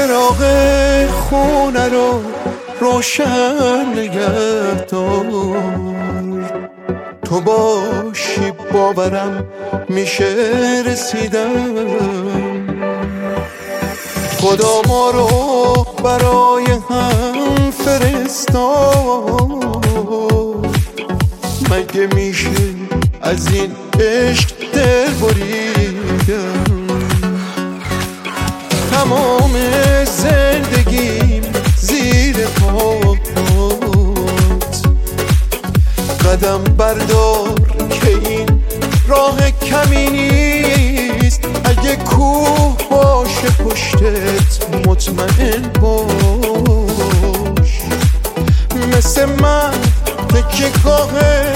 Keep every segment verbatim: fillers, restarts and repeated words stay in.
چراغ خونه رو روشن نگه دار، تو باشی باورم میشه رسیدم. خدا ما رو برای هم فرستاد، مگه میشه از این عشق دل بریدم. تمام زندگیم زیر پات، قدم بردار که این راه کمی نیست. اگه کوه باشه پشتت مطمئن باش، مثل من تکیه‌گاه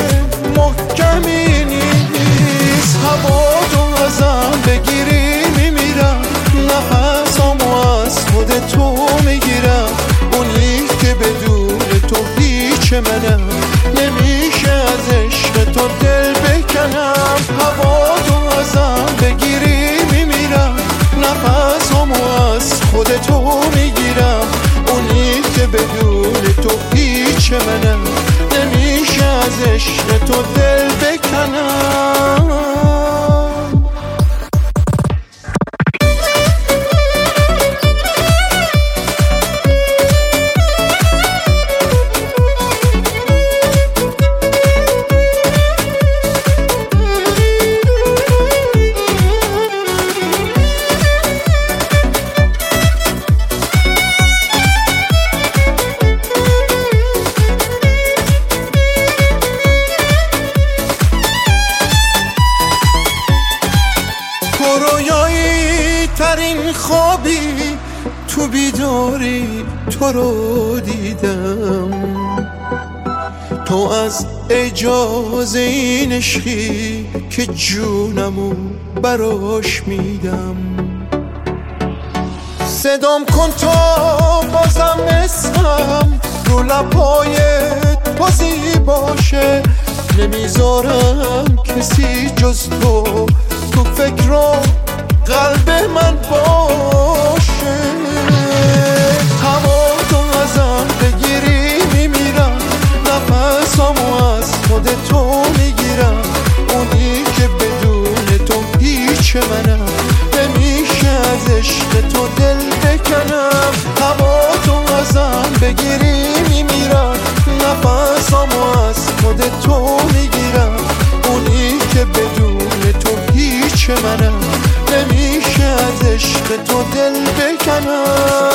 محکمی نیست. هوا تو ازم بگیری میمیرم، نفسامو از خود تو میگیرم. اونی که بدون تو هیچ منم، نمیشه از عشق تو دل بکنم. هوا تو ازم بگیری میمیرم، نفسامو از خود تو میگیرم. اونی که بدون تو هیچ منم، نمیشه از عشق تو دل بکنم. رویایی ترین خوابی تو بیداری تو رو دیدم. تو از اجازه این عشقی که جونمو براش میدم. صدام کن تا بازم اسمم رو لبایت بازی باشه. نمیذارم کسی جز تو تو فکر و قلب من باشه. هوا تو ازم بگیری میمیرم، نفسامو از خود تو میگیرم. اونی که بدون تو هیچ منم، نمیشه از عشق تو دل بکنم. هوا تو ازم بگیری میمیرم، نفسامو از خود تو میگیرم. اونی که بدون تو هیچ منم، نمیشه از عشق تو دل بکنم.